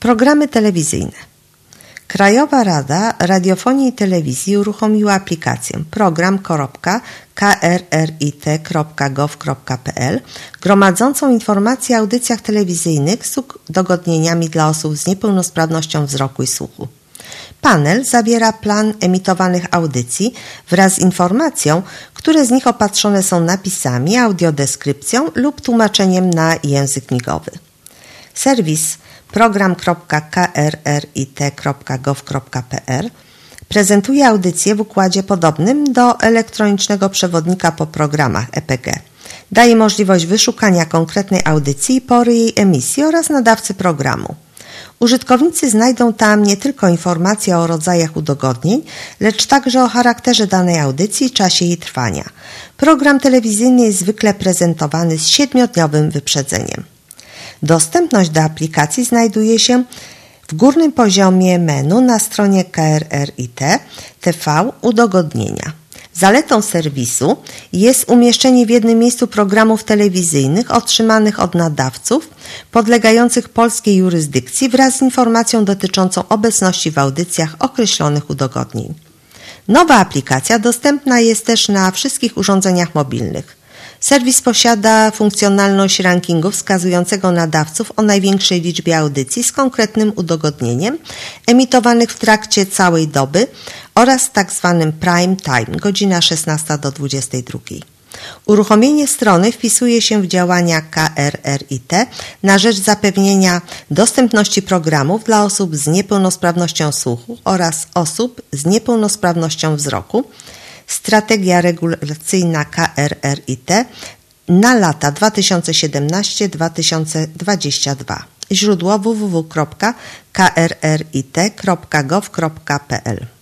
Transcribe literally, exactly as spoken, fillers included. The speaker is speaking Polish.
Programy telewizyjne. Krajowa Rada Radiofonii i Telewizji uruchomiła aplikację program kropka k r r i t kropka gov kropka p l gromadzącą informacje o audycjach telewizyjnych z udogodnieniami dla osób z niepełnosprawnością wzroku i słuchu. Panel zawiera plan emitowanych audycji wraz z informacją, które z nich opatrzone są napisami, audiodeskrypcją lub tłumaczeniem na język migowy. Serwis program kropka k r r i t kropka gov kropka p l prezentuje audycje w układzie podobnym do elektronicznego przewodnika po programach E P G. Daje możliwość wyszukania konkretnej audycji i pory jej emisji oraz nadawcy programu. Użytkownicy znajdą tam nie tylko informacje o rodzajach udogodnień, lecz także o charakterze danej audycji i czasie jej trwania. Program telewizyjny jest zwykle prezentowany z siedmiodniowym wyprzedzeniem. Dostępność do aplikacji znajduje się w górnym poziomie menu na stronie K R R I T T V udogodnienia. Zaletą serwisu jest umieszczenie w jednym miejscu programów telewizyjnych otrzymanych od nadawców podlegających polskiej jurysdykcji wraz z informacją dotyczącą obecności w audycjach określonych udogodnień. Nowa aplikacja dostępna jest też na wszystkich urządzeniach mobilnych. Serwis posiada funkcjonalność rankingu wskazującego nadawców o największej liczbie audycji z konkretnym udogodnieniem emitowanych w trakcie całej doby oraz tzw. prime time, godzina szesnasta do dwudziestej drugiej. Uruchomienie strony wpisuje się w działania K R R I T na rzecz zapewnienia dostępności programów dla osób z niepełnosprawnością słuchu oraz osób z niepełnosprawnością wzroku. Strategia regulacyjna K R R I T na lata dwa tysiące siedemnasty do dwa tysiące dwudziestego drugiego. Źródło w w w kropka k r r i t kropka gov kropka p l